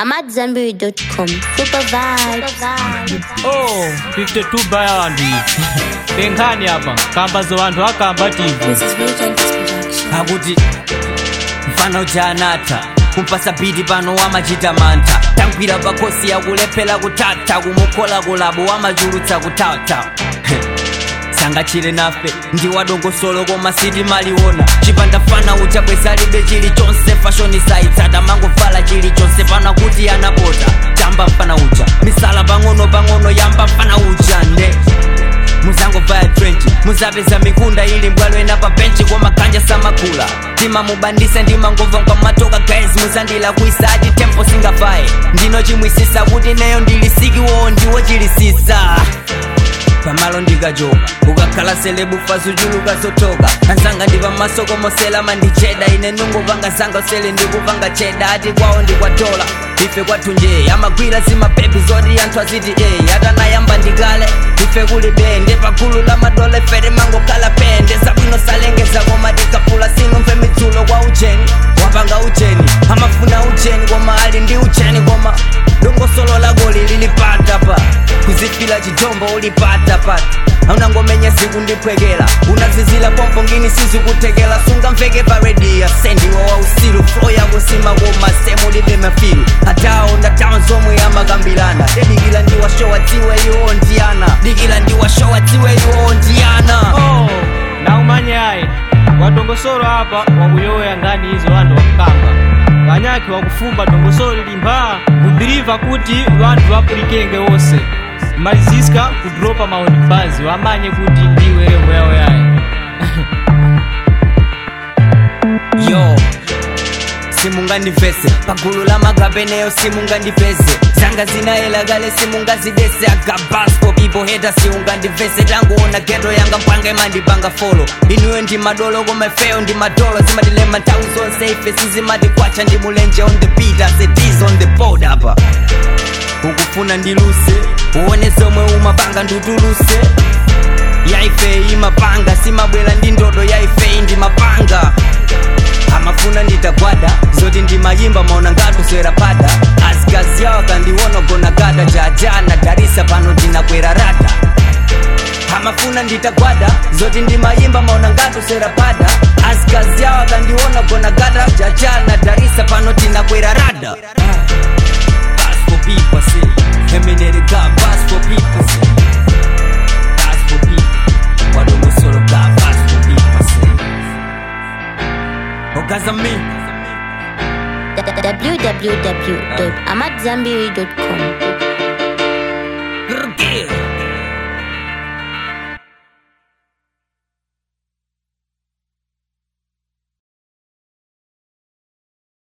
AmadZanbury.com. Super vibes. Oh, 52 baya ndi. Tengani hapa. Kamba zo wantu akamba TV. Akuti mfano ujanata kumpasa bidi pano wamachita mantha tankwira pakosi yakulephera kuthatha kumukola kulabu wamachulutsa kuthatha sangachire nafe ndi wadongosolo koma sitimaliona chipandafana ucha kwesalibe chilichonse fashoni saitsada mangovala chilichonse pana kuti anapota tamba mfana ucha misala pang'ono yamba mfana ucha nde muzango vaya trenchi muzapeza mikunda ili mbwalwena pa benchi kwa makanja samakula tima mubandisa ndima ngova kwa matoka guys muzandila kuisa adi tempo singafaye ndino chimwisisa kuti neyo ndilisikiwo ndiwo chilisisa pamalo ndikajoka ukakhala selebu fazujuluka sotoka anzanga ndiva masoko mosela mandicheda ine nunguvanga zanga usele ndikuvanga cheda ati kwawo ndikwatola ife kwathunje amagwira zimapepi zoti anthu aziti atanayamba ndikale ife kuli bende pagulu la madole fere mangokhala pende zabwino salengeza koma tikapula sinumve midzulo kwa ucheni wapanga ucheni amafuna ucheni koma ali ndi ucheni koma dongosolo lako lilipata pa kuzifila chijombo ulipata pata aunangomenya zikundiphwekela unazizila pompongini sizikuthekela sungamveke pa redia sendiwo wa usilu flow yakusima koma semulibe mafilu atawo ndatawo zomwe yamakambilana dedikila ndiwashowa dziwe iwo ndiyana dikila ndiwashowa dziwe iwo ndiyana Oh, na umanyaye. Wadongosolo hapa wakuyoya ngani hizo wandu wakukamba. Kanyaki wakufumba dongosolo limba kubiriva kuti wandu wapulikenge wose. Maliziska kudropa maonibazi wamanye kuti ndiwe rembo yao yae. yo simungandivese pagulu la magabeneyo simungandivese zanga zinaelagale simungazidese agabasko people heta siungandivese tanguona geto yanga mpanga imandipanga folo inuyo ndi madolo koma ifeyo ndi madolo zimatilema nthawi zonse ife sizimatikwacha ndi mulenje on the beat as it is on the board apa ukufuna ndiluse uone zomwe umapanga ndutuluse yaife imapanga simabwela ndi ndodo yaife ndi mapanga amafuna nditagwada zoti ndimayimba maona ngatuswera pada asikazi yawo kandiwona gona gada jajana darisa pano ndinakwera rada amafuna nditagwada zoti ndimayimba maona ngatuswera pada asikazi yawo kandiwona gona gada jajana darisa pano ndinakwera rada Pass for people say eminere God pass for people say pass for people wadongosolo God pass for people say Okazami www.amadzanbury.com.